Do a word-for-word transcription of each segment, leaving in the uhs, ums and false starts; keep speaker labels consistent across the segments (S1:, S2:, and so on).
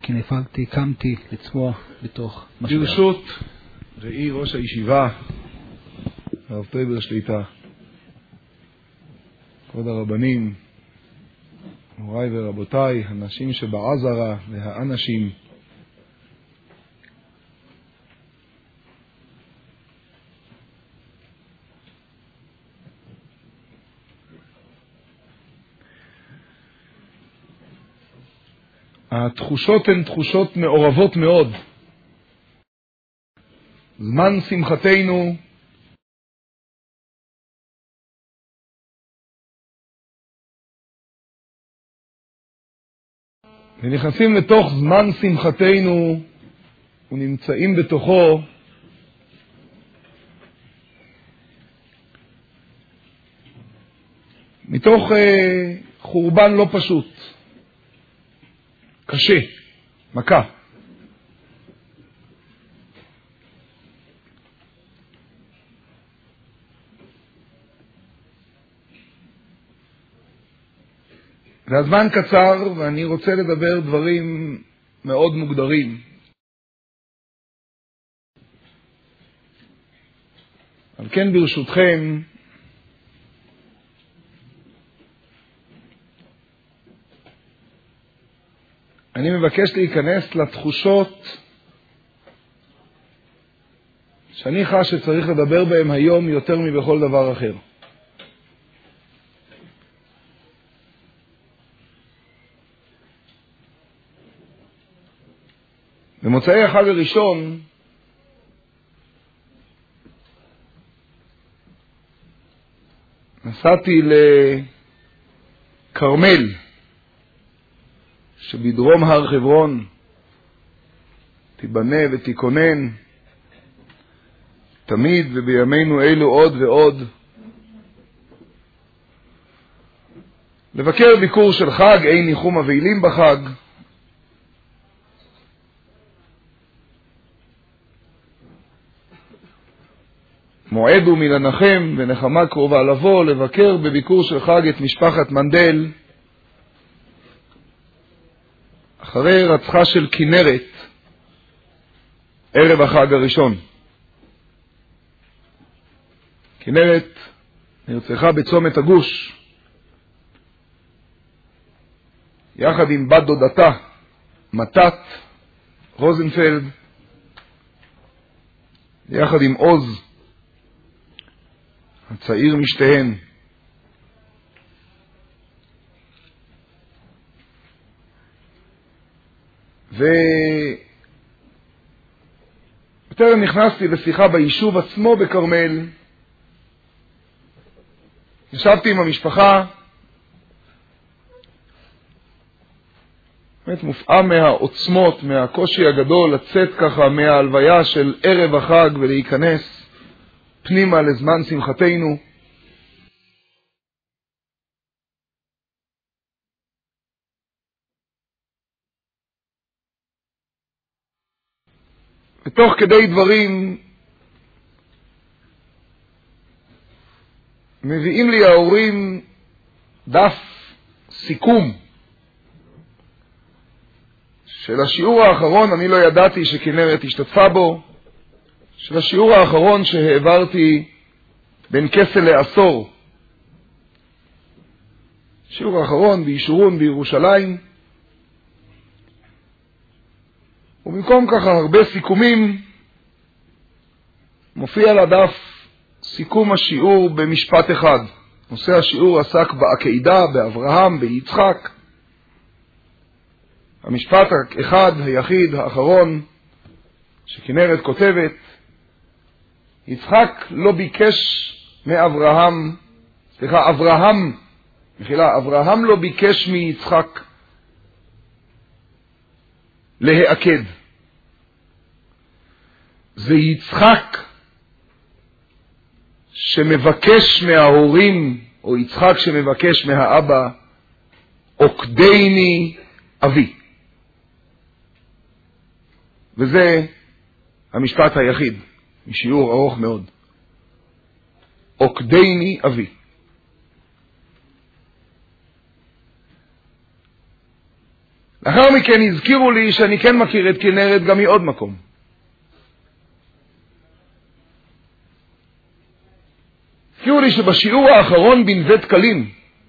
S1: כי נפלתי, קמתי לצמוח בתוך משבר.
S2: ברשות ראי ראש הישיבה, הרב טויבר שליטה, כבוד הרבנים, מוריי ורבותיי, הנשים שבעזרה והאנשים, התחושות הן תחושות מעורבות מאוד. זמן שמחתנו ונכנסים לתוך זמן שמחתנו ונמצאים בתוכו מתוך אה, חורבן לא פשוט, קשה, מכה. והזמן קצר ואני רוצה לדבר דברים מאוד מוגדרים. על כן ברשותכם אני מבקש להיכנס לתחושות שאני חש שצריך לדבר בהם היום יותר מבכל דבר אחר. במוצאי החג הראשון נסעתי לכרמל שבדרום הר חברון, תיבנה ותיכונן תמיד ובימינו אלו עוד ועוד, לבקר ביקור של חג, אין ניחום אבלים בחג. מועד הוא מלנחם ונחמה קרובה לבוא, לבקר בביקור של חג את משפחת מנדל אחרי רצחה של כנרת ערב החג הראשון. כנרת נרצחה בצומת הגוש יחד עם בת דודתה מתת רוזנפלד, יחד עם עוז הצעיר משתיהן. ובטרם נכנסתי לשיחה ביישוב עצמו בכרמל, ישבתי עם המשפחה, באמת מופעם מהעוצמות, מהקושי הגדול לצאת ככה מההלוויה של ערב החג ולהיכנס פנימה לזמן שמחתנו. ותוך כדי דברים מביאים לי ההורים דף סיכום של השיעור האחרון, אני לא ידעתי שכנרת השתתפה בו, של השיעור האחרון שהעברתי בין כסל לעשור, שיעור האחרון בישורון בירושלים. ובמקום ככה הרבה סיכומים, מופיע על הדף סיכום השיעור במשפט אחד. נושא השיעור עסק בעקדה, באברהם, ביצחק. המשפט האחד, היחיד, האחרון, שכנרת כותבת, יצחק לא ביקש מאברהם, סליחה, אברהם, מחילה, אברהם לא ביקש מיצחק להעקד. זה יצחק שמבקש מההורים, או יצחק שמבקש מהאבא, עוקדני אבי. וזה המשפט היחיד, משיעור ארוך מאוד. עוקדני אבי. לאחר מכן הזכירו לי שאני כן מכיר את כנרת גם מעוד מקום. הזכירו לי שבשיעור האחרון בנווה דקלים,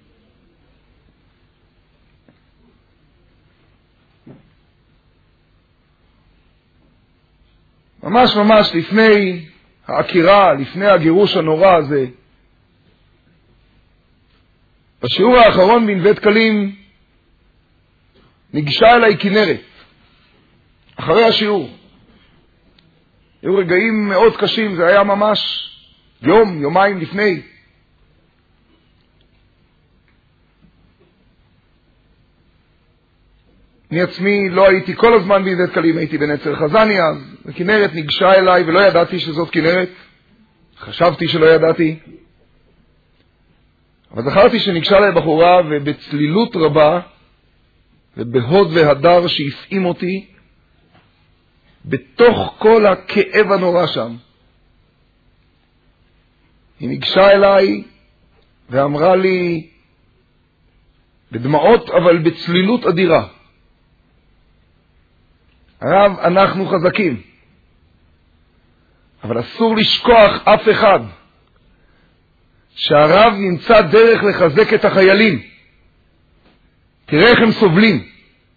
S2: ממש ממש לפני העקירה, לפני הגירוש הנורא הזה, בשיעור האחרון בנווה דקלים ניגשה אליי כנרת אחרי השיעור. היו רגעים מאוד קשים, זה היה ממש יום, יומיים לפני. אני עצמי לא הייתי כל הזמן בנווה דקלים, הייתי בנצר חזני אז, וכנרת ניגשה אליי ולא ידעתי שזאת כנרת, חשבתי שלא ידעתי, אבל זכרתי שניגשה אליי בחורה ובצלילות רבה ובהוד והדר שהפעים אותי, בתוך כל הכאב הנורא שם, היא ניגשה אליי ואמרה לי בדמעות אבל בצלילות אדירה, הרב, אנחנו חזקים, אבל אסור לשכוח אף אחד שהרב נמצא דרך לחזק את החיילים. תראה איך הם סובלים.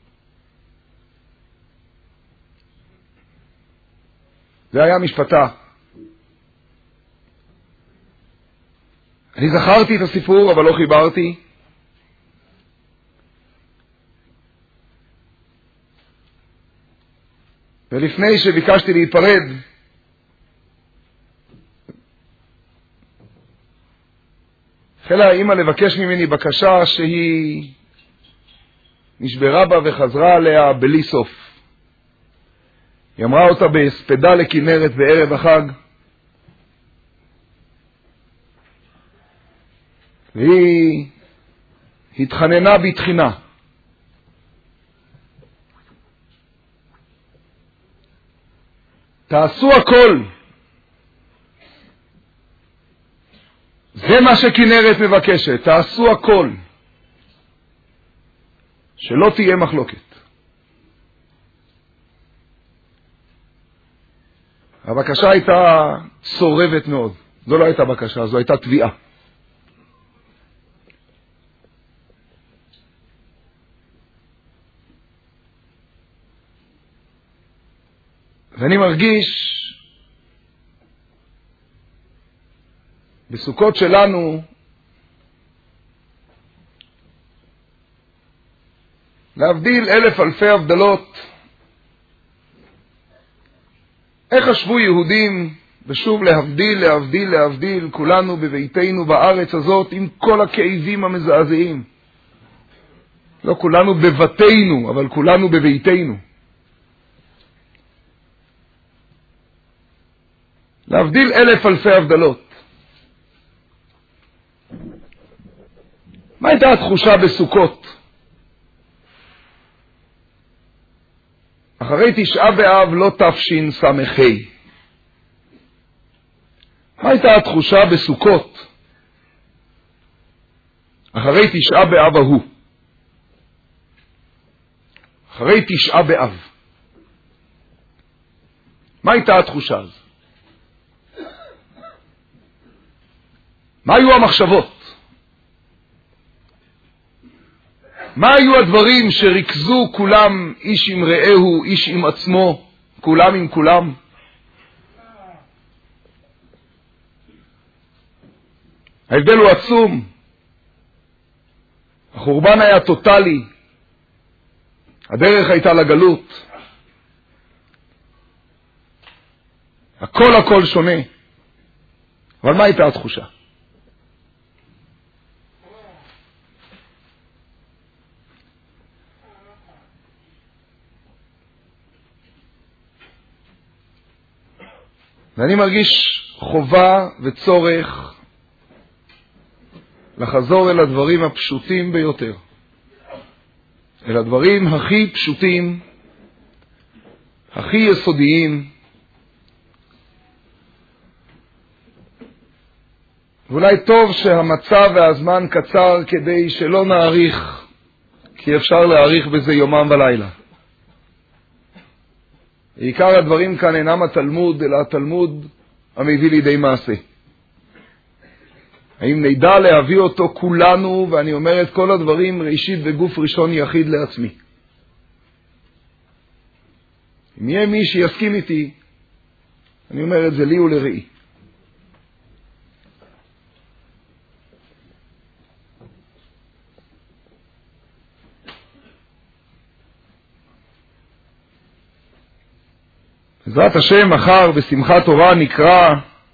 S2: זה היה משפטה. אני זכרתי את הסיפור אבל לא חיברתי. ולפני שביקשתי להיפרד, החלה האמא לבקש ממני בקשה שהיא נשברה בה וחזרה עליה בלי סוף. היא אמרה אותה בהספדה לכנרת בערב החג, והיא התחננה בתחינה. תעשו הכל. זה מה שכנרת מבקשת, תעשו הכל. שלא תהיה מחלוקת. הבקשה הייתה צורבת מאוד. זו לא הייתה בקשה, זו הייתה תביעה. ואני מרגיש בסוכות שלנו להבדיל אלף אלפי הבדלות, איך חשבו יהודים ושוב להבדיל, להבדיל, להבדיל, כולנו בביתנו בארץ הזאת עם כל הכאבים המזעזעים. לא כולנו בבתינו, אבל כולנו בביתנו. להבדיל אלף אלפי הבדלות. מה הייתה התחושה בסוכות? אחרי תשעה באב לא תפשין סמכי. מה הייתה התחושה בסוכות? אחרי תשעה באב ההוא. אחרי תשעה באב. מה הייתה התחושה הזו? מה היו המחשבות? מה היו הדברים שריכזו כולם, איש עם רעהו, איש עם עצמו, כולם עם כולם? ההבדל הוא עצום. החורבן היה טוטלי. הדרך הייתה לגלות. הכל הכל שונה. אבל מה הייתה התחושה? ואני מרגיש חובה וצורך לחזור אל הדברים הפשוטים ביותר. אל הדברים הכי פשוטים, הכי יסודיים. ואולי טוב שהמצב והזמן קצר כדי שלא נאריך, כי כי אפשר להאריך בזה יומם ולילה. עיקר הדברים כאן אינם התלמוד, אלא התלמוד המביא לידי מעשה. האם נדע להביא אותו כולנו, ואני אומר את כל הדברים ראשית וגוף ראשון יחיד לעצמי. אם יהיה מי שיסכים איתי, אני אומר את זה לי ולראי. בעזרת השם מחר בשמחת תורה נקרא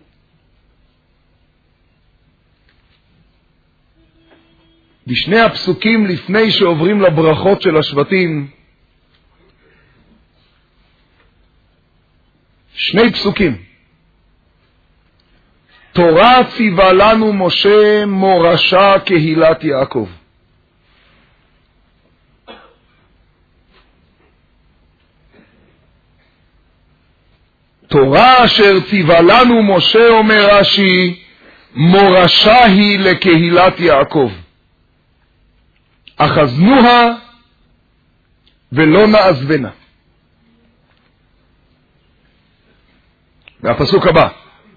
S2: בשני הפסוקים לפני שעוברים לברכות של השבטים, שני פסוקים. תורה ציווה לנו משה מורשה קהילת יעקב. תורה אשר ציווה לנו משה, אומר רש"י, מורשה היא לקהילת יעקב. אחזנוה ולא נעזבנה. והפסוק הבא,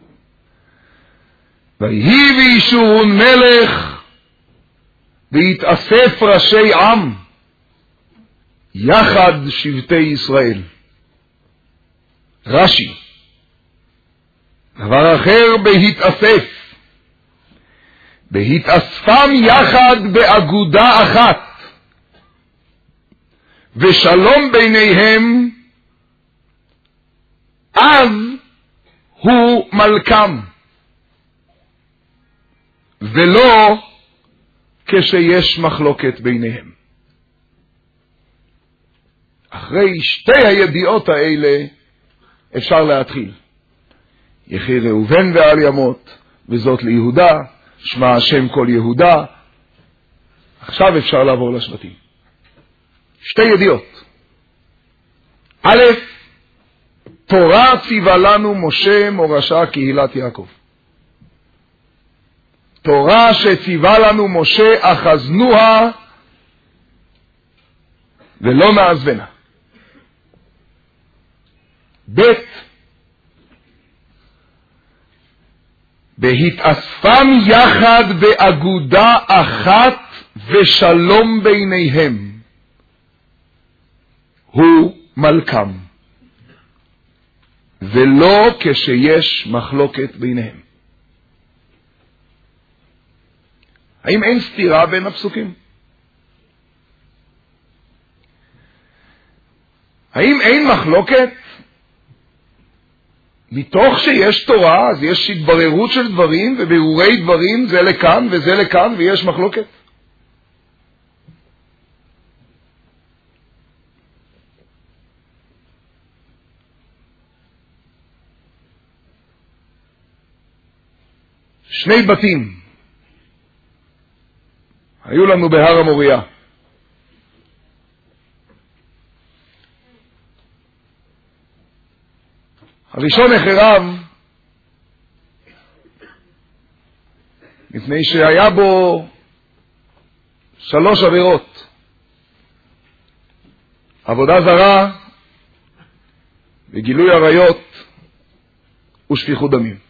S2: ויהי וישורון מלך והתאסף ראשי עם יחד שבטי ישראל. רש"י, דבר אחר בהתאסף, בהתאספם יחד באגודה אחת ושלום ביניהם, אז הוא מלכם, ולא כשיש מחלוקת ביניהם. אחרי שתי הידיעות האלה אפשר להתחיל. יחי ראובן ועל ימות, וזאת ליהודה, שמע השם כל יהודה. עכשיו אפשר לעבור לשבטים. שתי ידיעות. א', תורה ציווה לנו משה מורשה קהילת יעקב. תורה שציווה לנו משה אחזנוה ולא נעזבנה. ב', בהתאספם יחד באגודה אחת ושלום ביניהם, הוא מלכם, ולא כשיש מחלוקת ביניהם. האם אין סתירה בין הפסוקים? האם אין מחלוקת? מתוך שיש תורה, אז יש התבררות של דברים ובירורי דברים, זה לכאן וזה לכאן, ויש מחלוקת. שני בתים היו לנו בהר המוריה. הראשון החרב מפני שהיה בו שלוש עבירות: עבודה זרה וגילוי עריות ושפיכות דמים.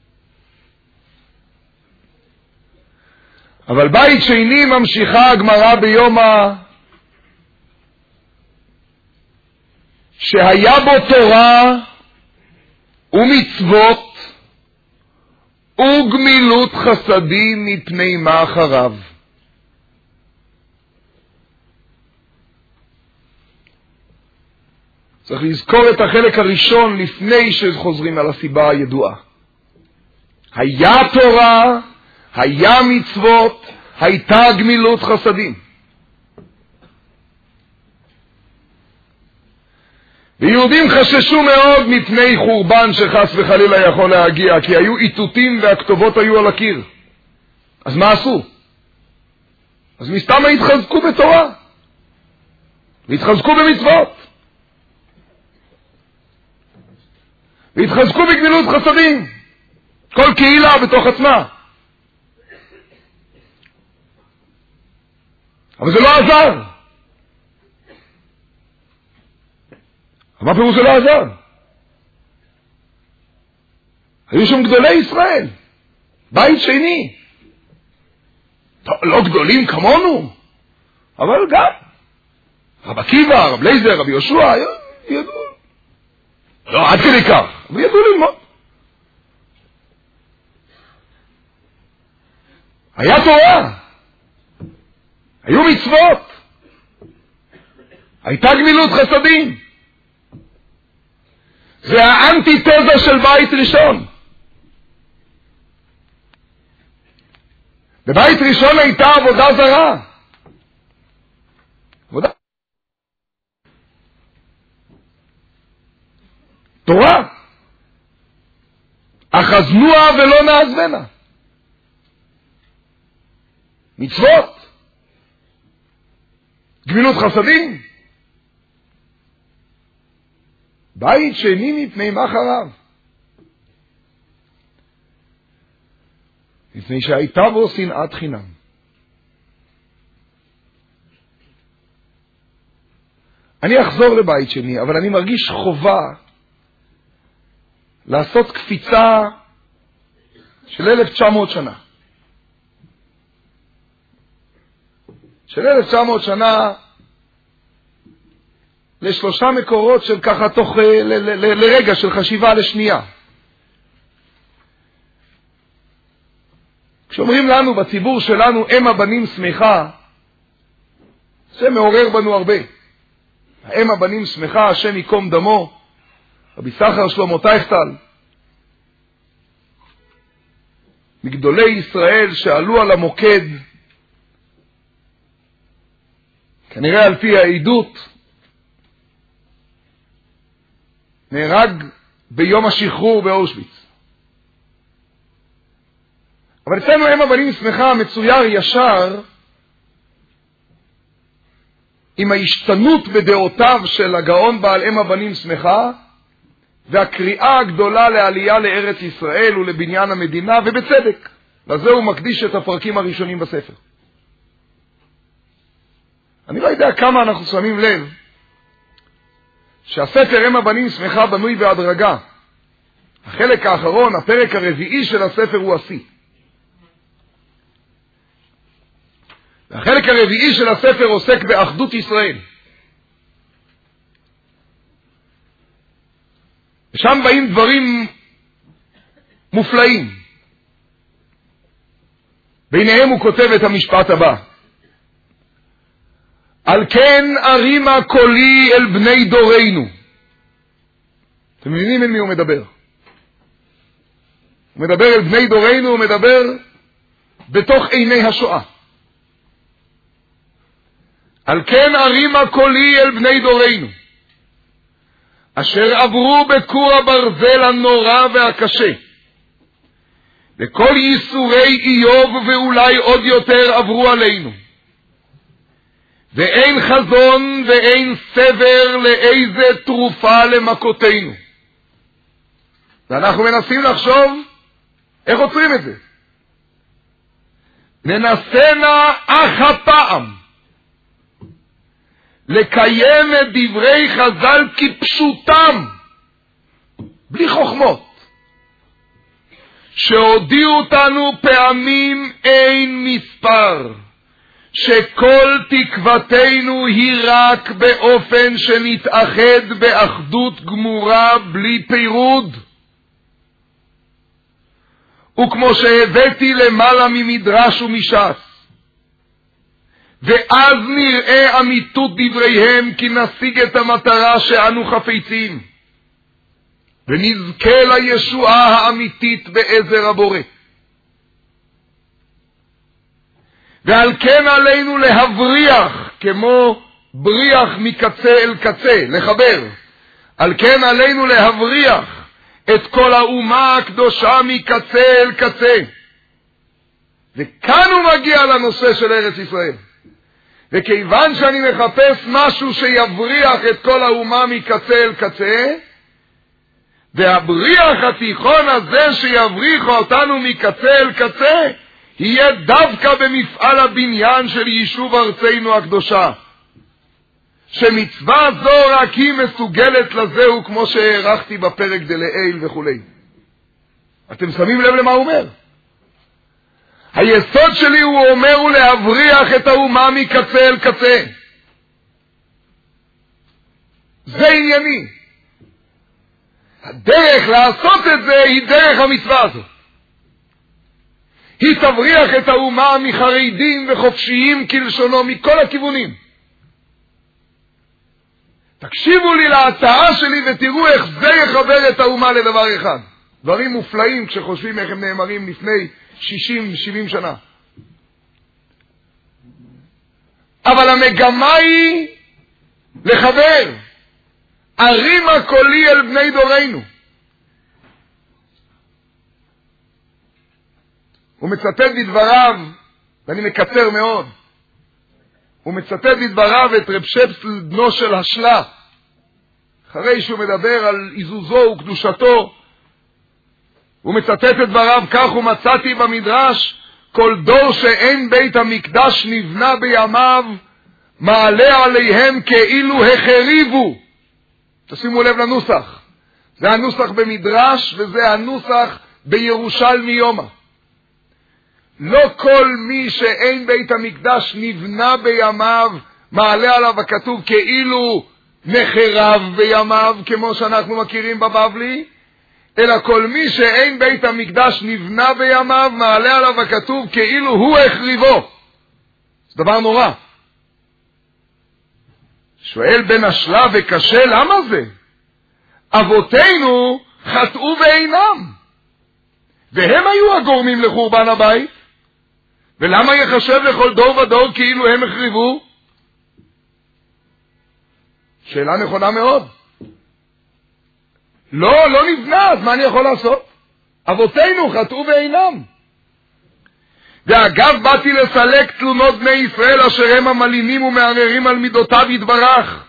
S2: אבל בית שני ממשיכה הגמרא ביומא שהיה בו תורה ומצוות וגמילות חסדים מפני מה אחריו. צריך לזכור את החלק הראשון לפני שחוזרים על הסיבה הידועה. היה תורה, היה מצוות, הייתה גמילות חסדים. ויהודים חששו מאוד מפני חורבן שחס וחלילה יכול להגיע, כי היו איתותים והכתובות היו על הקיר. אז מה עשו? אז מסתם התחזקו בתורה והתחזקו במצוות והתחזקו בגמילות חסדים, כל קהילה בתוך עצמה. אבל זה לא עזר. מה פירוש זה לא עזר? היו שם גדולי ישראל, בית שני, לא גדולים כמונו, אבל גם רב עקיבא, רב לייזר, רב יהושע, ידעו, לא עד כדי כך, אבל ידעו ללמוד. היה תורה, היו מצוות, הייתה גמילות חסדים. זה האנטיתזה של בית ראשון. בבית ראשון הייתה עבודה זרה. עבודה. תורה. אחזנוה ולא נעזבנה. מצוות. גמילות חסדים. בית שני מפני מה חרב? מפני שהייתה בו שנאת חינם. אני אחזור לבית שני, אבל אני מרגיש חובה לעשות קפיצה של אלף תשע מאות שנה. של אלף תשע מאות שנה לשלושה מקורות של ככה תוך ל, ל, ל, לרגע של חשיבה לשנייה. כשאומרים לנו בציבור שלנו אם הבנים שמחה, זה מעורר בנו הרבה. אם הבנים שמחה, השם יקום דמו, רבי סחר שלמה טייכטל, מגדולי ישראל שעלו על המוקד, כנראה על פי העדות, נהרג ביום השחרור באושוויץ. אבל אצלנו אם הבנים שמחה מצויר ישר עם ההשתנות בדעותיו של הגאון בעל אם הבנים שמחה, והקריאה הגדולה לעלייה לארץ ישראל ולבניין המדינה, ובצדק. לזה הוא מקדיש את הפרקים הראשונים בספר. אני לא יודע כמה אנחנו שמים לב שהספר אם הבנים שמחה בנוי בהדרגה. החלק האחרון, הפרק הרביעי של הספר הוא השיא. והחלק הרביעי של הספר עוסק באחדות ישראל. ושם באים דברים מופלאים. ביניהם הוא כותב את המשפט הבא: על כן ארימה קולי אל בני דורנו. אתם מבינים עם מי הוא מדבר? הוא מדבר אל בני דורנו, הוא מדבר בתוך עיני השואה. על כן ארימה קולי אל בני דורנו, אשר עברו בכור הברזל הנורא והקשה, וכל ייסורי איוב ואולי עוד יותר עברו עלינו, ואין חזון ואין סבר לאיזה תרופה למכותינו. ואנחנו מנסים לחשוב איך עוצרים את זה. ננסנה אך הפעם לקיים את דברי חז"ל כפשוטם, בלי חוכמות, שהודיעו אותנו פעמים אין מספר, שכל תקוותנו היא רק באופן שנתאחד באחדות גמורה בלי פירוד. וכמו שהבאתי למעלה ממדרש ומש"ס, ואז נראה אמיתות דבריהם, כי נשיג את המטרה שאנו חפצים, ונזכה לישועה האמיתית בעזר הבורא. ועל כן עלינו להבריח, כמו בריח מקצה אל קצה, לחבר. על כן עלינו להבריח את כל האומה הקדושה מקצה אל קצה. וכאן הוא מגיע לנושא של ארץ ישראל. וכיוון שאני מחפש משהו שיבריח את כל האומה מקצה אל קצה, והבריח התיכון הזה שיבריח אותנו מקצה אל קצה, יהיה דווקא במפעל הבניין של יישוב ארצנו הקדושה. שמצווה זו רק היא מסוגלת לזהו, כמו שהערכתי בפרק דלעיל וכו'. אתם שמים לב למה הוא אומר? היסוד שלי, הוא אומר, הוא להבריח את האומה מקצה אל קצה. זה ענייני. הדרך לעשות את זה היא דרך המצווה הזאת. היא תבריח את האומה מחרדים וחופשיים כלשונו מכל הכיוונים. תקשיבו לי להצעה שלי ותראו איך זה יחבר את האומה לדבר אחד. דברים מופלאים כשחושבים איך הם נאמרים לפני שישים שבעים שנה. אבל המגמה היא לחבר ערים הקולי אל בני דורנו. הוא מצטט בדבריו, ואני מקצר מאוד, הוא מצטט בדבריו את רב שפסל בנו של השלה, אחרי שהוא מדבר על עזוזו וקדושתו, הוא מצטט את דבריו כך: ומצאתי במדרש כל דור שאין בית המקדש נבנה בימיו, מעלה עליהם כאילו החריבו. תשימו לב לנוסח, זה הנוסח במדרש וזה הנוסח בירושלמי יומא. לא כל מי שאין בית המקדש נבנה בימיו, מעלה עליו הכתוב כאילו נחרב בימיו, כמו שאנחנו מכירים בבבלי, אלא כל מי שאין בית המקדש נבנה בימיו, מעלה עליו הכתוב כאילו הוא החריבו. זה דבר נורא. שואל בן השלה וקשה, למה זה? אבותינו חטאו ואינם, והם היו הגורמים לחורבן הבית, ולמה יחשב לכל דור ודור כאילו הם החריבו? שאלה נכונה מאוד. לא, לא נבנה, אז מה אני יכול לעשות? אבותינו חטאו ואינם. ואגב, באתי לסלק תלונות בני ישראל אשר הם המלינים ומערערים על מידותיו יתברך.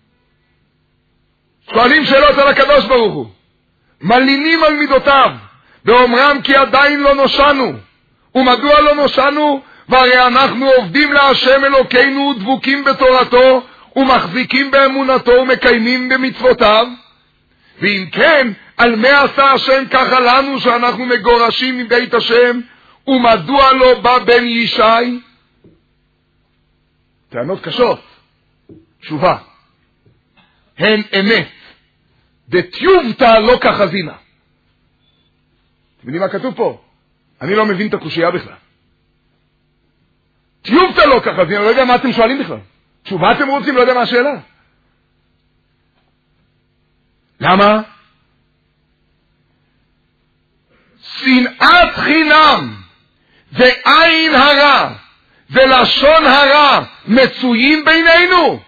S2: שואלים שאלות על הקדוש ברוך הוא, מלינים על מידותיו, ואומרם כי עדיין לא נושענו. ומדוע לא נושענו? והרי אנחנו עובדים להשם אלוקינו, דבוקים בתורתו ומחזיקים באמונתו ומקיימים במצוותיו. ואם כן, על מה עשה השם ככה לנו שאנחנו מגורשים מבית השם? ומדוע לא בא בן ישי? טענות קשות. תשובה, הן אמת. דתיובתא לא כחזינה. אתם יודעים מה כתוב פה? אני לא מבין את הקושייה בכלל. תיובתא לא כחזינה, לא יודע מה אתם שואלים בכלל. תשובה אתם רוצים, לא יודע מה השאלה. למה? שנאת חינם ועין הרע ולשון הרע מצויים בינינו,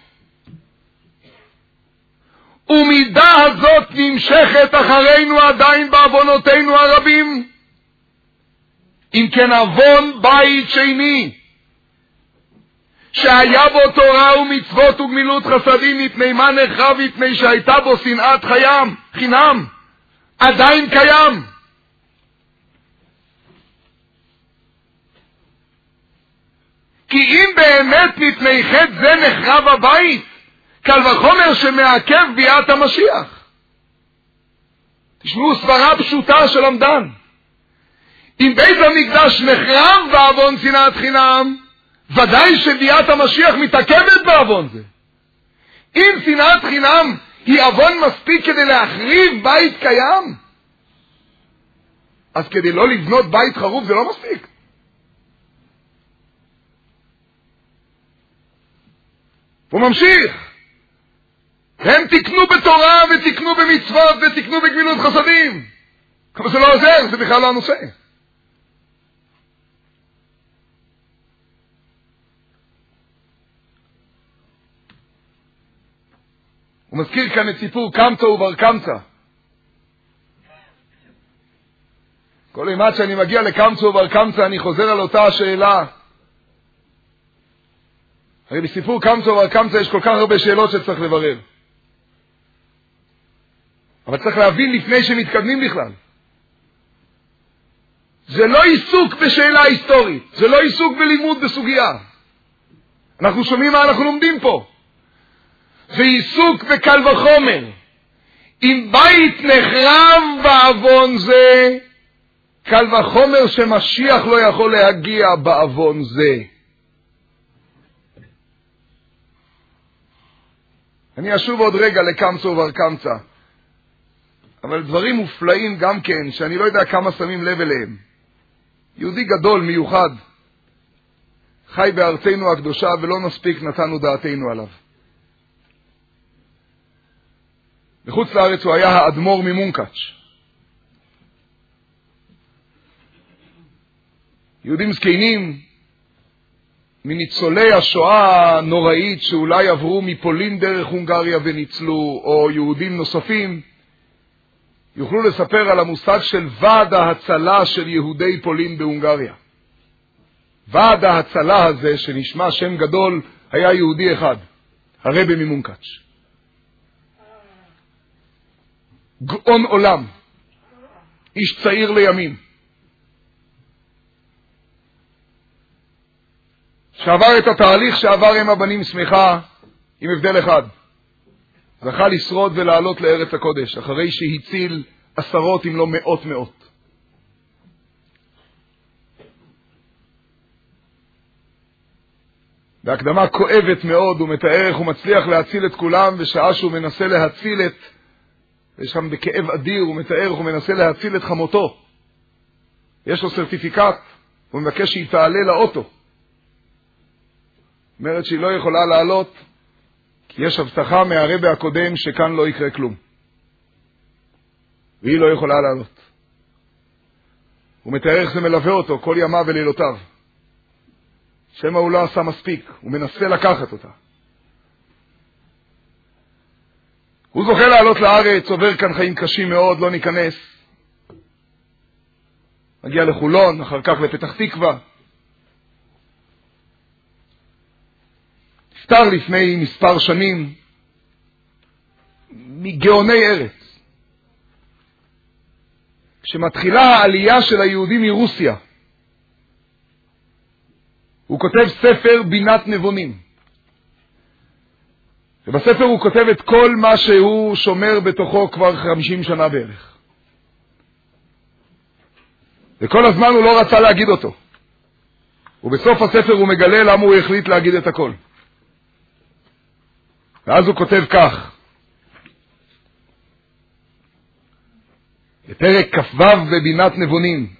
S2: ומידה הזאת נמשכת אחרינו עדיין בעוונותינו הרבים. אם כן, עוון בית שני שהיה בו תורה ומצוות וגמילות חסדים, מפני מה נחרב? מפני שהייתה בו שנאת חיים, חינם, עדיין קיים. כי אם באמת מפני חטא זה נחרב הבית, קל וחומר שמעכב ביאת המשיח. תשמעו סברה פשוטה של עמדן. אם בית המקדש נחרב בעוון שנאת חינם, ודאי שביאת המשיח מתעכבת בעוון זה. אם שנאת חינם היא עוון מספיק כדי להחריב בית קיים, אז כדי לא לבנות בית חרוב זה לא מספיק. הוא ממשיך, הם תקנו בתורה ותקנו במצוות ותקנו בגמילות חסדים. אבל זה לא עוזר, זה בכלל לא הנושא. הוא מזכיר כאן את סיפור קמצא ובר קמצא. כל אימת שאני מגיע לקמצא ובר קמצא אני חוזר על אותה השאלה. הרי בסיפור קמצא ובר קמצא יש כל כך הרבה שאלות שצריך לברר. אבל צריך להבין לפני שמתקדמים בכלל. זה לא עיסוק בשאלה היסטורית, זה לא עיסוק בלימוד בסוגיה. אנחנו שומעים מה אנחנו לומדים פה. ועיסוק בקל וחומר. אם בית נחרב בעוון זה, קל וחומר שמשיח לא יכול להגיע בעוון זה. אני אשוב עוד רגע לקמצא ובר-קמצא, אבל דברים מופלאים גם כן, שאני לא יודע כמה שמים לב אליהם. יהודי גדול, מיוחד, חי בארצנו הקדושה, ולא נספיק נתנו דעתנו עליו. בחוץ לארץ הוא היה האדמו"ר ממונקאץ'. יהודים זקנים, מניצולי השואה הנוראית שאולי עברו מפולין דרך הונגריה וניצלו, או יהודים נוספים, יוכלו לספר על המושג של ועד ההצלה של יהודי פולין בהונגריה. ועד ההצלה הזה, שנשמע שם גדול, היה יהודי אחד, הרבי ממונקאץ'. גאון עולם, איש צעיר לימים, שעבר את התהליך שעבר עם הבנים שמחה, עם הבדל אחד. זכה לשרוד ולעלות לארץ הקודש, אחרי שהציל עשרות אם לא מאות מאות. בהקדמה כואבת מאוד הוא מתאר איך הוא מצליח להציל את כולם, ושעה שהוא מנסה להציל את, ושם בכאב אדיר הוא מתאר איך הוא מנסה להציל את חמותו. יש לו סרטיפיקט, הוא מבקש שהיא תעלה לאוטו. אומרת שהיא לא יכולה לעלות, כי יש הבטחה מהרבי הקודם שכאן לא יקרה כלום. והיא לא יכולה לעלות. הוא מתאר איך זה מלווה אותו כל ימיו ולילותיו. שמה הוא לא עשה מספיק, הוא מנסה לקחת אותה. הוא זוכה לעלות לארץ, עובר כאן חיים קשים מאוד, לא ניכנס. מגיע לחולון, אחר כך לפתח תקווה. נפטר לפני מספר שנים מגאוני ארץ. כשמתחילה העלייה של היהודים מרוסיה, הוא כותב ספר בינת נבונים. ובספר הוא כותב את כל מה שהוא שומר בתוכו כבר חמישים שנה בערך. וכל הזמן הוא לא רצה להגיד אותו. ובסוף הספר הוא מגלה למה הוא החליט להגיד את הכל. ואז הוא כותב כך, בפרק כ"ו בבינת נבונים,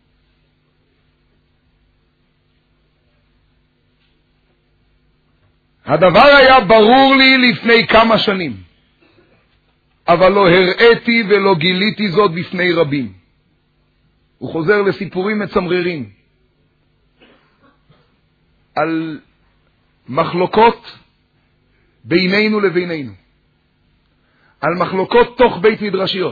S2: הדבר היה ברור לי לפני כמה שנים, אבל לא הראיתי ולא גיליתי זאת בפני רבים. הוא חוזר לסיפורים מצמררים על מחלוקות בינינו לבינינו, על מחלוקות תוך בית מדרשיות,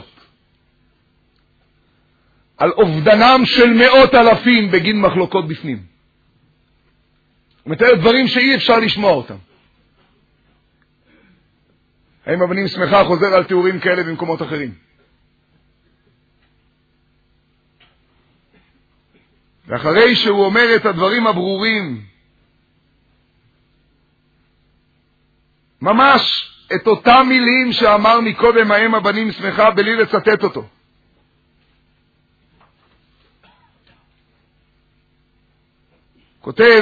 S2: על אובדנם של מאות אלפים בגין מחלוקות בפנים. הוא מתאר דברים שאי אפשר לשמוע אותם. האם הבנים שמחה חוזר על תיאורים כאלה במקומות אחרים. ואחרי שהוא אומר את הדברים הברורים, ממש את אותם מילים שאמר מקודם האם הבנים שמחה בלי לצטט אותו, כותב,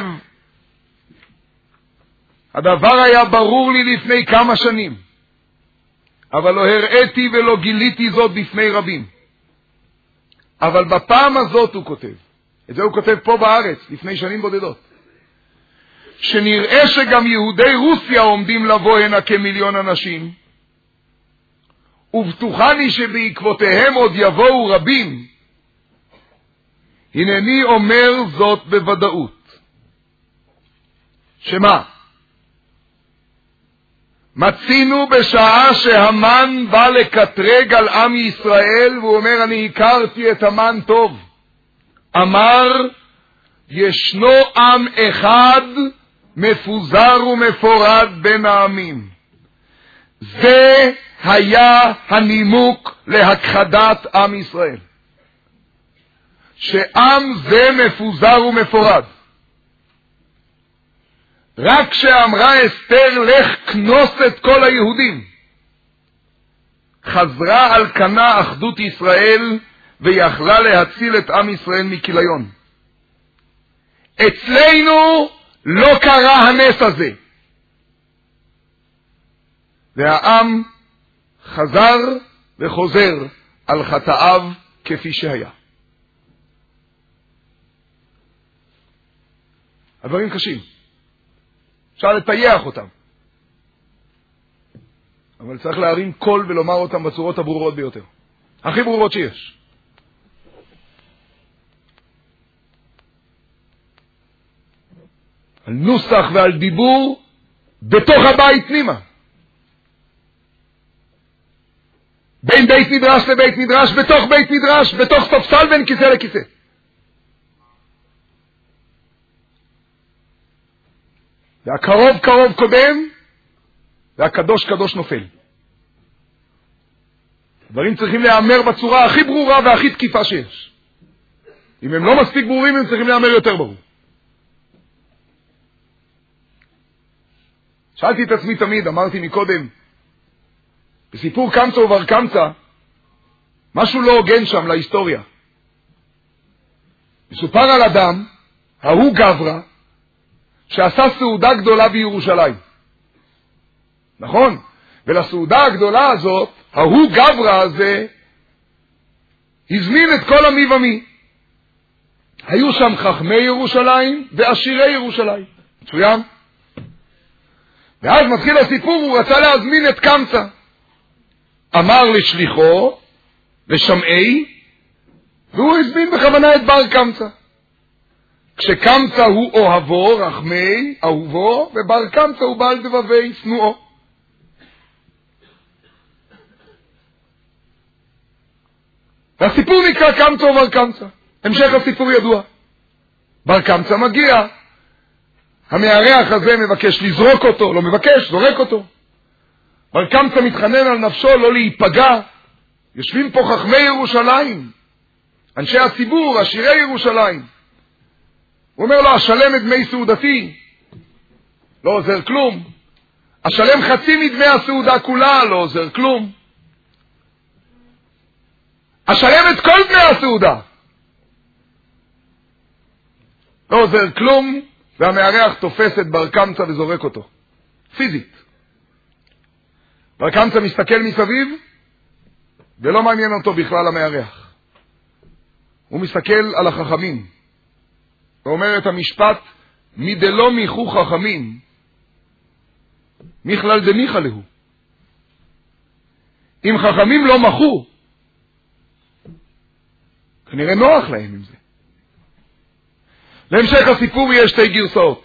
S2: הדבר היה ברור לי לפני כמה שנים, אבל לא הראיתי ולא גיליתי זאת בפני רבים. אבל בפעם הזאת הוא כותב, את זה הוא כותב פה בארץ לפני שנים בודדות, שנראה שגם יהודי רוסיה עומדים לבוא הנה כמיליון אנשים, ובטוחני שבעקבותיהם עוד יבואו רבים. הנני אומר זאת בוודאות. שמה? מצינו בשעה שהמן בא לקטרג על עם ישראל, והוא אומר, אני הכרתי את המן טוב. אמר, ישנו עם אחד מפוזר ומפורד בין העמים. זה היה הנימוק להכחדת עם ישראל. שעם זה מפוזר ומפורד. רק כשאמרה אסתר לך כנוס את כל היהודים, חזרה על כנה אחדות ישראל ויכלה להציל את עם ישראל מכיליון. אצלנו לא קרה הנס הזה, והעם חזר וחוזר על חטאיו כפי שהיה. הדברים קשים, אפשר לטייח אותם, אבל צריך להרים קול ולומר אותם בצורות הברורות ביותר, הכי ברורות שיש. על נוסח ועל דיבור בתוך הבית פנימה, בין בית מדרש לבית מדרש, בתוך בית מדרש, בתוך ספסל בין כיסא לכיסא. והקרוב קרוב קודם, והקדוש קדוש נופל. דברים צריכים להיאמר בצורה הכי ברורה והכי תקיפה שיש. אם הם לא מספיק ברורים, הם צריכים להיאמר יותר ברור. שאלתי את עצמי תמיד, אמרתי מקודם, בסיפור קמצא ובר קמצא, משהו לא הוגן שם להיסטוריה. מסופר על אדם, ההוא גברא, שעשה סעודה גדולה בירושלים. נכון? ולסעודה הגדולה הזאת, ההוא גברא הזה, הזמין את כל המי ומי. היו שם חכמי ירושלים ועשירי ירושלים. מצוין? ואז מתחיל הסיפור, הוא רצה להזמין את קמצא. אמר לשליחו, לשמעי, והוא הזמין בכוונה את בר קמצא. כשקמצא הוא אוהבו, רחמי, אהובו, ובר קמצא הוא בעל דבבי, שנואו. והסיפור נקרא קמצא ובר קמצא. המשך הסיפור ידוע. בר קמצא מגיע, המארח הזה מבקש לזרוק אותו, לא מבקש, זורק אותו. בר קמצא מתחנן על נפשו לא להיפגע. יושבים פה חכמי ירושלים, אנשי הציבור, עשירי ירושלים. הוא אומר לו, אשלם את דמי סעודתי, לא עוזר כלום. אשלם חצי מדמי הסעודה כולה, לא עוזר כלום. אשלם את כל דמי הסעודה, לא עוזר כלום. והמארח תופס את בר קמצא וזורק אותו, פיזית. בר קמצא מסתכל מסביב, ולא מעניין אותו בכלל המארח. הוא מסתכל על החכמים, ואומר את המשפט, מדלא מיחו חכמים, מכלל דמיחא להו. אם חכמים לא מחו, כנראה נוח להם עם זה. להמשך הסיפור יש שתי גרסאות.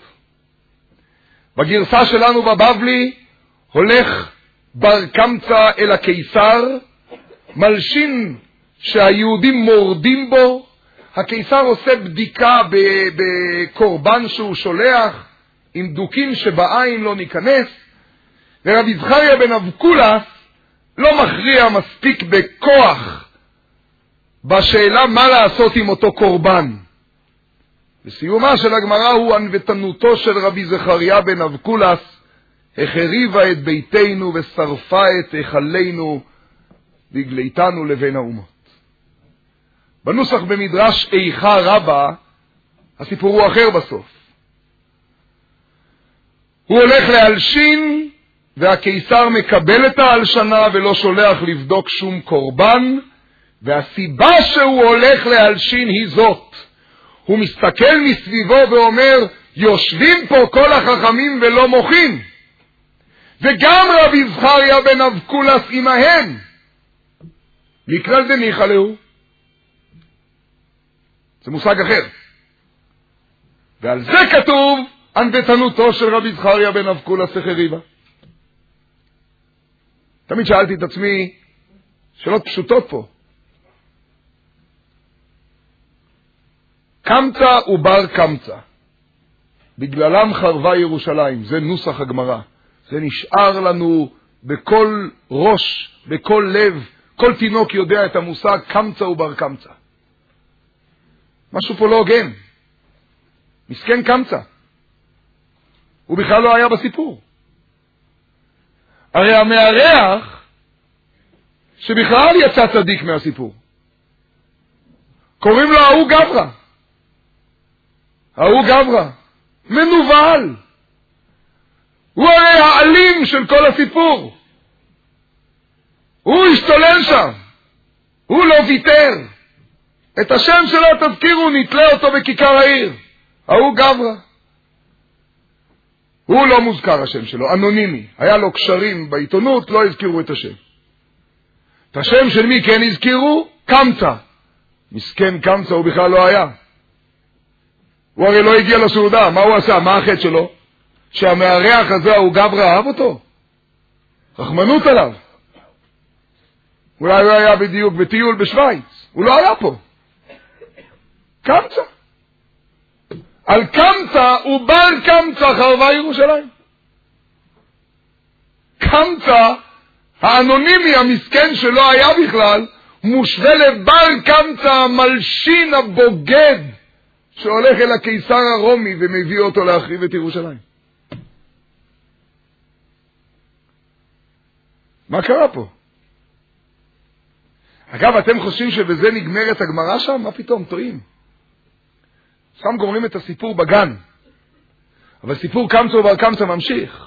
S2: בגרסה שלנו בבבלי, הולך בר קמצא אל הקיסר, מלשין שהיהודים מורדים בו, הקיסר עושה בדיקה בקורבן שהוא שולח, עם דוקים שבעין לא ניכנס, ורבי זכריה בן אבקולס לא מכריע מספיק בכוח בשאלה מה לעשות עם אותו קורבן. בסיומה של הגמרא הוא ענוותנותו של רבי זכריה בן אבקולס, החריבה את ביתנו ושרפה את היכלנו והגליתנו לבין האומות. בנוסח במדרש איכה רבה, הסיפור הוא אחר בסוף. הוא הולך להלשין, והקיסר מקבל את ההלשנה ולא שולח לבדוק שום קורבן, והסיבה שהוא הולך להלשין היא זאת. הוא מסתכל מסביבו ואומר, יושבים פה כל החכמים ולא מוחים, וגם רבי זכריה בן אבקולס עמהם, מכלל דמיחא להו. זה מושג אחר, ועל זה כתוב ענוותנותו של רבי זכריה בן אבקולס החריבה. תמיד שאלתי את עצמי שאלות פשוטות פה. קמצא ובר קמצא, בגללם חרבה ירושלים. זה נוסח הגמרא, זה נשאר לנו בכל ראש, בכל לב. כל תינוק יודע את המושג קמצא ובר קמצא. משהו פה לא הוגן. מסכן קמצא, הוא בכלל לא היה בסיפור. הרי המארח שבכלל יצא צדיק מהסיפור, קוראים לו ההוא גברא. ההוא גברא מנוול, הוא הרי העלים של כל הסיפור. הוא השתולל שם, הוא לא ויתר. את השם שלו תזכירו, נתלה אותו בכיכר העיר. ההוא גברא, הוא לא מוזכר השם שלו, אנונימי. היה לו קשרים בעיתונות, לא הזכירו את השם. את השם של מי כן הזכירו? קמצא. מסכן קמצא, הוא בכלל לא היה. הוא הרי לא הגיע לסעודה. מה הוא עשה? מה החטא שלו? שהמארח הזה, ההוא גברא, אהב אותו. רחמנות עליו. אולי הוא היה בדיוק בטיול בשוויץ. הוא לא היה פה. קמצא. על קמצא, הוא בעל קמצא חרבה ירושלים. קמצא, האנונימי המסכן שלא היה בכלל, מושווה לבעל קמצא המלשין הבוגד, שהולך אל הקיסר הרומי ומביא אותו להחריב את ירושלים. מה קרה פה? אגב, אתם חושבים שבזה נגמרת הגמרא שם? מה פתאום? טועים. סתם גומרים את הסיפור בגן. אבל סיפור קמצא ובר קמצא ממשיך.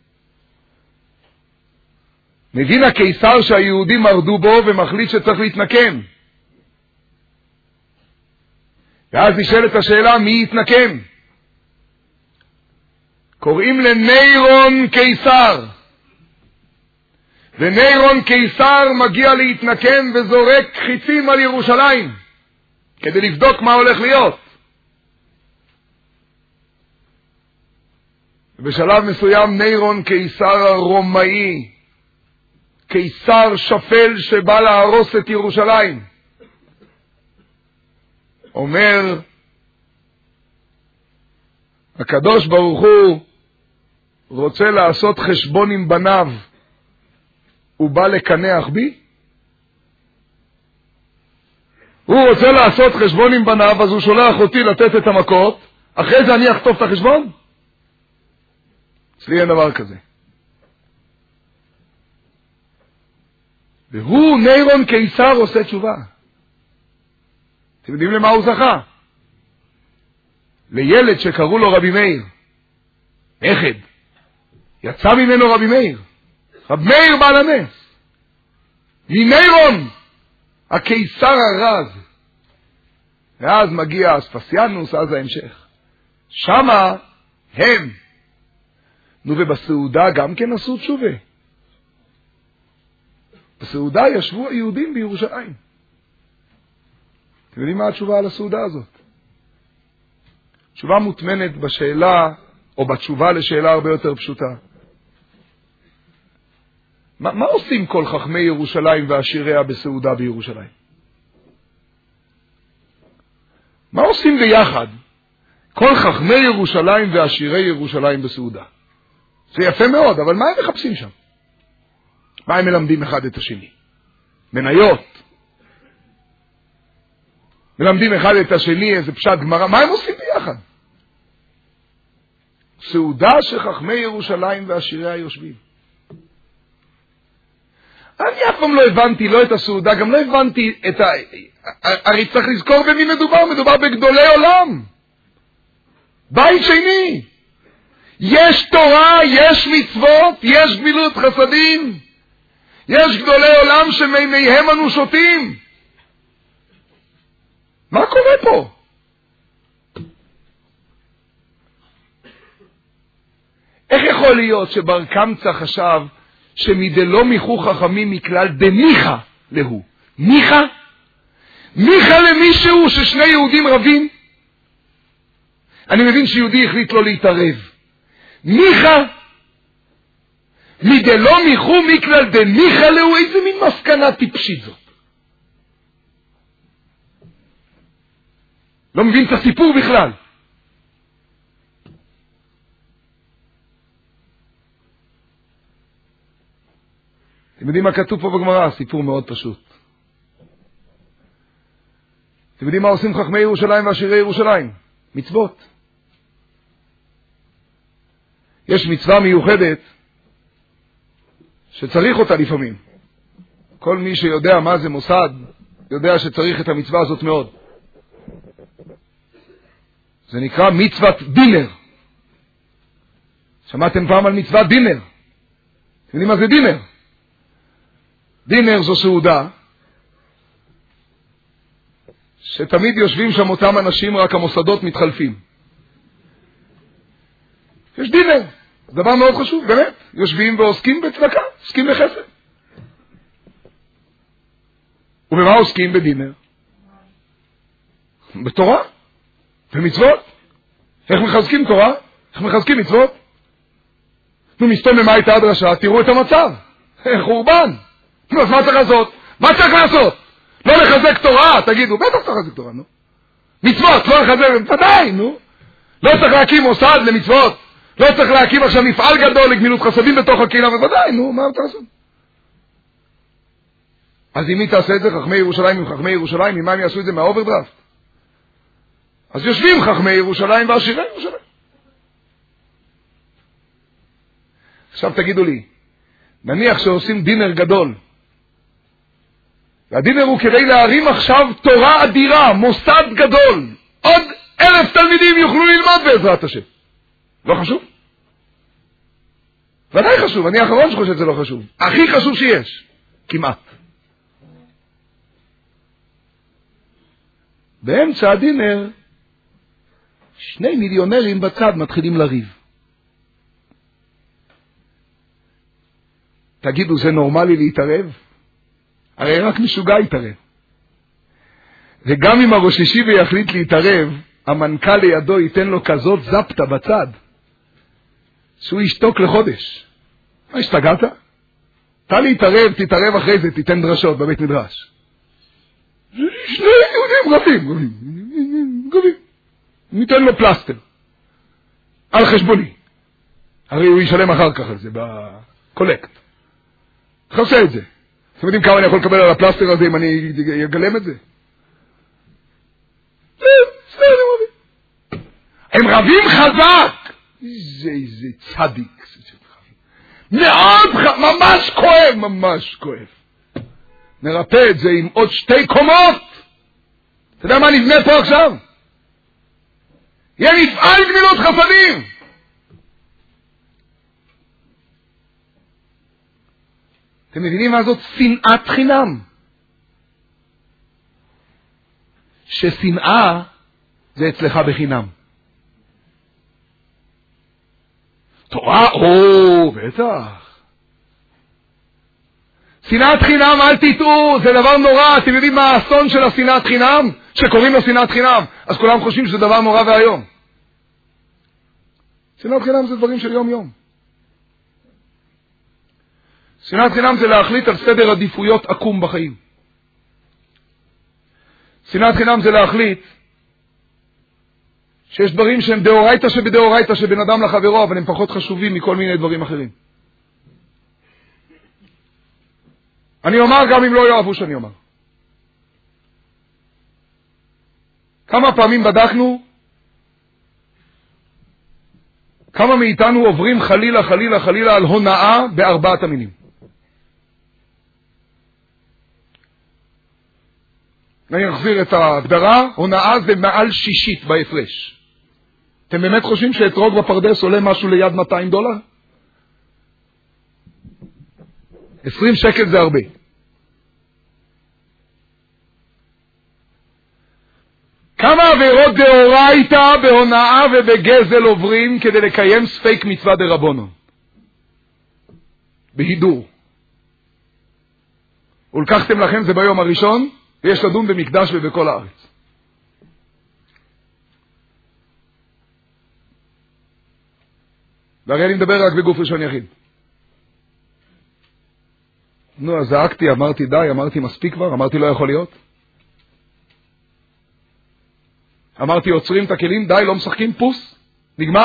S2: מבין הקיסר שהיהודים מרדו בו ומחליט שצריך להתנקם. ואז נשאלת השאלה, מי יתנקם? קוראים לנירון קיסר. ונירון קיסר מגיע להתנקם וזורק חיצים על ירושלים, כדי לבדוק מה הולך להיות. בשלב מסוים נירון קיסר הרומאי, קיסר שפל שבא להרוס את ירושלים, אומר, הקדוש ברוך הוא רוצה לעשות חשבון עם בניו, הוא בא לקנח בי? הוא רוצה לעשות חשבון עם בניו, אז הוא שולח אותי לתת את המכות, אחרי זה אני אחטוף את החשבון? אצלי אין דבר כזה. והוא, נירון קיסר, עושה תשובה. אתם יודעים למה הוא זכה? לילד שקראו לו רבי מאיר. אחד. יצא ממנו רבי מאיר. רבי מאיר בעל הנס. מנירון, הקיסר הרז. ואז מגיע אספסיאנוס, אז ההמשך. שמה הם. נו, ובסעודה גם כן עשו תשובה. בסעודה ישבו היהודים בירושלים. אתם יודעים מה התשובה על הסעודה הזאת? תשובה מוטמנת בשאלה, או בתשובה לשאלה הרבה יותר פשוטה. מה, מה עושים כל חכמי ירושלים ועשיריה בסעודה בירושלים? מה עושים ביחד כל חכמי ירושלים ועשירי ירושלים בסעודה? זה יפה מאוד, אבל מה הם מחפשים שם? מה הם מלמדים אחד את השני? מניות. מלמדים אחד את השני איזה פשט גמרא. מה הם עושים ביחד? סעודה שחכמי ירושלים ועשיריה יושבים. אני אף פעם לא הבנתי, לא את הסעודה, גם לא הבנתי את ה... הרי צריך לזכור במי מדובר, מדובר בגדולי עולם. בית שני. יש תורה, יש מצוות, יש גמילות חסדים. יש גדולי עולם שמימיהם אנו שותים. מה קורה פה? איך יכול להיות שבר קמצא חשב שמדלא מיכו חכמים מכלל דמיכה להו? מיכה? מיכה למישהו ששני יהודים רבים? אני מבין שיהודי החליט לא להתערב. מיכה? מדלא מיכו מכלל דמיכה להו? איזה מין מסקנה טיפשית זאת? לא מבין את הסיפור בכלל. אתם יודעים מה כתוב פה בגמרא? סיפור מאוד פשוט. אתם יודעים מה עושים חכמי ירושלים ועשירי ירושלים? מצוות. יש מצווה מיוחדת שצריך אותה לפעמים. כל מי שיודע מה זה מוסד, יודע שצריך את המצווה הזאת מאוד. זה נקרא מצוות דינר. שמעתם פעם על מצוות דינר? אתם יודעים מה זה דינר? דינר זו סעודה, שתמיד יושבים שם אותם אנשים, רק המוסדות מתחלפים. יש דינר, זה דבר מאוד חשוב, באמת. יושבים ועוסקים בצדקה, עוסקים בחסד. ובמה עוסקים בדינר? בתורה, במצוות. איך מחזקים תורה? איך מחזקים מצוות? נו, מסתום למה הייתה הדרשה, תראו את המצב. חורבן. נו, אז מה צריך לעשות? מה צריך לעשות? לא לחזק תורה, תגידו, בטח צריך לחזק תורה, נו. מצוות, לא לחזק, ודאי, נו. לא צריך להקים מוסד למצוות. לא צריך להקים עכשיו מפעל גדול לגמילות חסדים בתוך הקהילה, ודאי, נו, מה אתה לעשות? אז אם מי תעשה את זה? חכמי ירושלים עם חכמי ירושלים, אם הם יעשו את זה מהאוברדרפט? אז יושבים חכמי ירושלים ועשירי ירושלים. עכשיו תגידו לי, נניח שעושים דינר גדול, והדינר הוא כדי להרים עכשיו תורה אדירה, מוסד גדול, עוד אלף תלמידים יוכלו ללמוד בעזרת השם. לא חשוב? ודאי חשוב, אני האחרון שחושב שזה לא חשוב. הכי חשוב שיש, כמעט. באמצע הדינר, שני מיליונרים בצד מתחילים לריב. תגידו, זה נורמלי להתערב? הרי רק משוגע יתערב. וגם אם הראש ישיבה יחליט להתערב, המנכ"ל לידו ייתן לו כזאת זפטה בצד, שהוא ישתוק לחודש. מה, השתגעת? אתה להתערב, תתערב אחרי זה, תיתן דרשות בבית מדרש. שני יהודים רבים, רבים, רבים. ניתן לו פלסטר. על חשבוני. הרי הוא ישלם אחר כך על זה, בקולקט. איך עושה את זה? אתם יודעים כמה אני יכול לקבל על הפלסטר הזה אם אני אגלם את זה? הם רבים חזק. איזה, איזה צדיק. מאוד, ממש כואב, ממש כואב. נרפא את זה עם עוד שתי קומות. אתה יודע מה נבנה פה עכשיו? יהיה מפעל גמילות חסדים. אתם מבינים מה זאת שנאת חינם? ששנאה זה אצלך בחינם. תורה, או, בטח. שנאת חינם, אל תטעו, זה דבר נורא. אתם יודעים מה האסון של השנאת חינם? שקוראים לו שנאת חינם. אז כולם חושבים שזה דבר נורא והיום. שנאת חינם זה דברים של יום יום. שנאת חינם זה להחליט על סדר עדיפויות עקום בחיים. שנאת חינם זה להחליט שיש דברים שהם דאורייתא שבדאורייתא שבין אדם לחברו, אבל הם פחות חשובים מכל מיני דברים אחרים. אני אומר גם אם לא יאהבו שאני אומר. כמה פעמים בדקנו, כמה מאיתנו עוברים חלילה חלילה חלילה על הונאה בארבעת המינים. אני אחזיר את ההגדרה, הונאה זה מעל שישית בהפרש. אתם באמת חושבים שאתרוג בפרדס עולה משהו ליד מאתיים דולר? עשרים שקל זה הרבה. כמה עבירות דאורייתא בהונאה ובגזל עוברים כדי לקיים ספק מצווה דרבנן? בהידור. ולקחתם לכם זה ביום הראשון, ויש לדון במקדש ובכל הארץ. והרי אני מדבר רק בגוף ראשון יחיד. נו, אז זעקתי, אמרתי די, אמרתי מספיק כבר, אמרתי לא יכול להיות. אמרתי עוצרים את הכלים, די, לא משחקים, פוס, נגמר.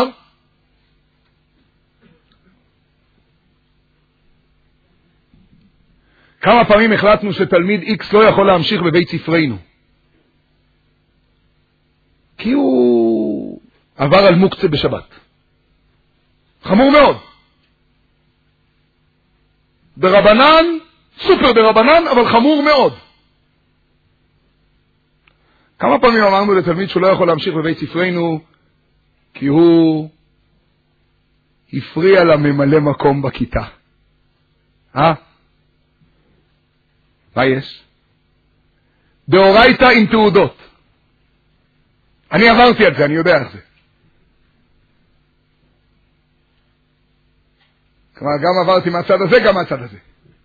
S2: כמה פעמים החלטנו שתלמיד X לא יכול להמשיך בבית ספרנו? כי הוא עבר על מוקצה בשבת. חמור מאוד. ברבנן, סופר ברבנן, אבל חמור מאוד. כמה פעמים אמרנו לתלמיד שהוא לא יכול להמשיך בבית ספרנו, כי הוא הפריע לממלא מקום בכיתה. אה? מה יש? דאורייתא עם תעודות. אני עברתי על זה, אני יודע איך זה. כלומר, גם עברתי מהצד הזה, גם מהצד הזה.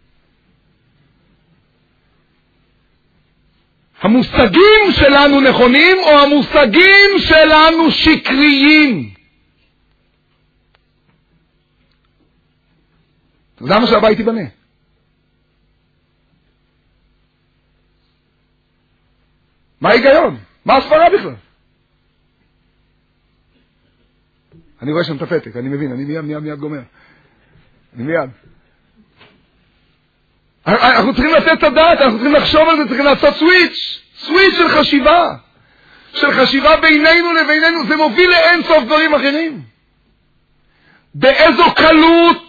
S2: המושגים שלנו נכונים, או המושגים שלנו שקריים? זה מה שהבית ייבנה. מה ההיגיון? מה הסברה בכלל? אני רואה שם את הפתק, אני מבין, אני מיד מיד מיד גומר. אני מיד. אנחנו צריכים לתת את הדעת, אנחנו צריכים לחשוב על זה, צריכים לעשות סוויץ', סוויץ' של חשיבה. של חשיבה בינינו לבינינו, זה מוביל לאין סוף דברים אחרים. באיזו קלות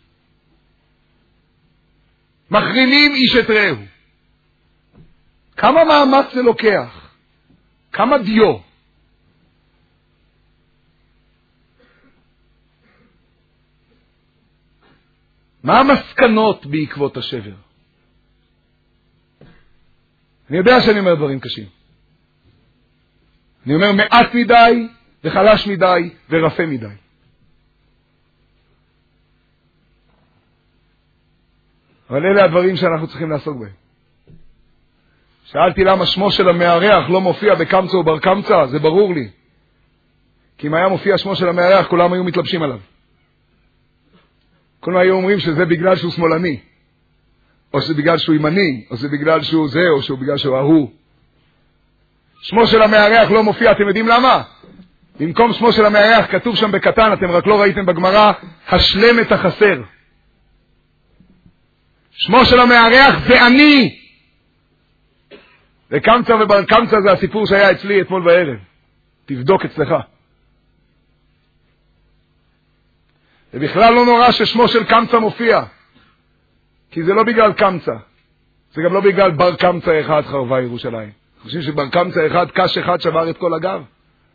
S2: מחרימים איש את רעהו. כמה מאמץ זה לוקח? כמה דיו? מה המסקנות בעקבות השבר? אני יודע שאני אומר דברים קשים. אני אומר מעט מדי וחלש מדי ורפה מדי. אבל אלה הדברים שאנחנו צריכים לעסוק בהם. שאלתי למה שמו של המארח לא מופיע בקמצא ובר קמצא, זה ברור לי. כי אם היה מופיע שמו של המארח, כולם היו מתלבשים עליו. כולם היו אומרים שזה בגלל שהוא שמאלני, או שזה בגלל שהוא ימני, או שזה בגלל שהוא זה, או שהוא בגלל שהוא ההוא. שמו של המארח לא מופיע, אתם יודעים למה? במקום שמו של המארח כתוב שם בקטן, אתם רק לא ראיתם בגמרא, השלם את החסר. שמו של המארח זה אני. וקמצא ובר קמצא זה הסיפור שהיה אצלי אתמול בערב. תבדוק אצלך. ובכלל לא נורא ששמו של קמצא מופיע. כי זה לא בגלל קמצא. זה גם לא בגלל בר קמצא אחד חרבה ירושלים. חושבים שבר קמצא אחד, קש אחד שבר את כל הגב.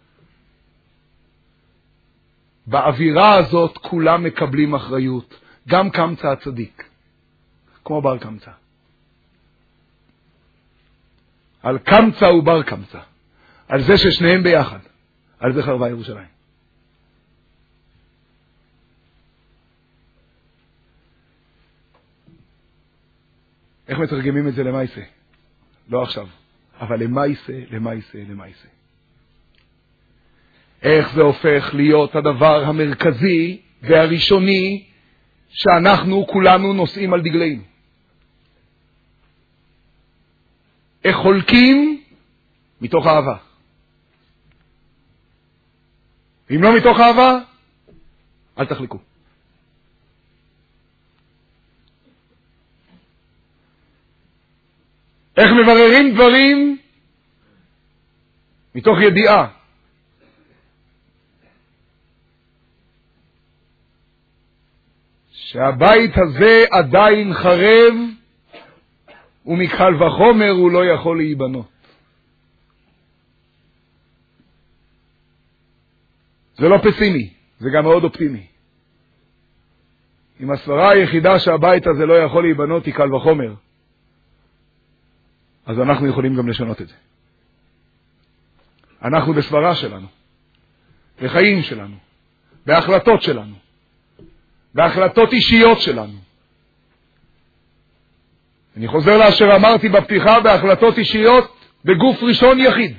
S2: באווירה הזאת כולם מקבלים אחריות. גם קמצא הצדיק. כמו בר קמצא. על קמצא ובר קמצא. על זה ששניהם ביחד. על זה חרבה ירושלים. איך מתרגמים את זה למייסה? לא עכשיו. אבל למייסה, למייסה, למייסה. איך זה הופך להיות הדבר המרכזי והראשוני שאנחנו כולנו נושאים על דגלנו? איך חולקים? מתוך אהבה. אם לא מתוך אהבה, אל תחלקו. איך מבררים דברים? מתוך ידיעה. שהבית הזה עדיין חרב, ומקל וחומר הוא לא יכול להיבנות. זה לא פסימי, זה גם מאוד אופטימי. אם הסברה היחידה שהבית הזה לא יכול להיבנות היא קל וחומר, אז אנחנו יכולים גם לשנות את זה. אנחנו בסברה שלנו, בחיים שלנו, בהחלטות שלנו, בהחלטות אישיות שלנו. אני חוזר לאשר אמרתי בפתיחה, בהחלטות אישיות בגוף ראשון יחיד.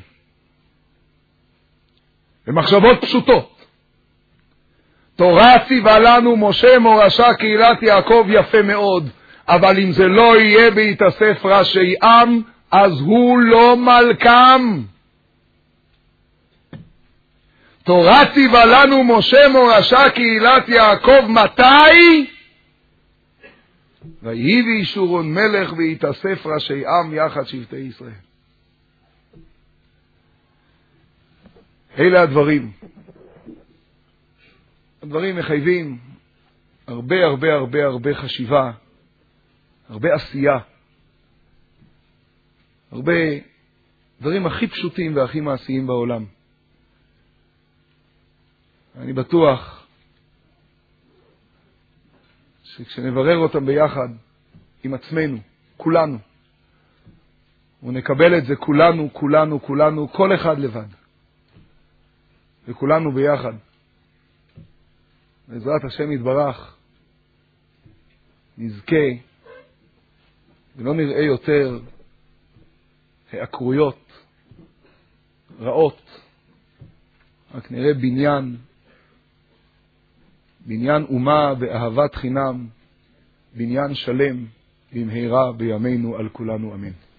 S2: במחשבות פשוטות. תורה ציווה לנו משה מורשה קהילת יעקב, יפה מאוד, אבל אם זה לא יהיה בהתאסף ראשי עם, אז הוא לא מלכם. תורה ציווה לנו משה מורשה קהילת יעקב, מתי? ויהי בישורון מלך והתאסף ראשי עם יחד שבטי ישראל. אלה הדברים הדברים מחייבים הרבה הרבה הרבה הרבה חשיבה, הרבה עשייה, הרבה דברים הכי פשוטים והכי מעשיים בעולם. אני בטוח שכשנברר אותם ביחד עם עצמנו, כולנו, ונקבל את זה כולנו, כולנו, כולנו, כל אחד לבד, וכולנו ביחד, בעזרת השם יתברך, נזכה ולא נראה יותר העקרויות רעות, רק נראה בניין, בניין אומה באהבת חינם, בניין שלם במהרה בימינו על כולנו, אמן.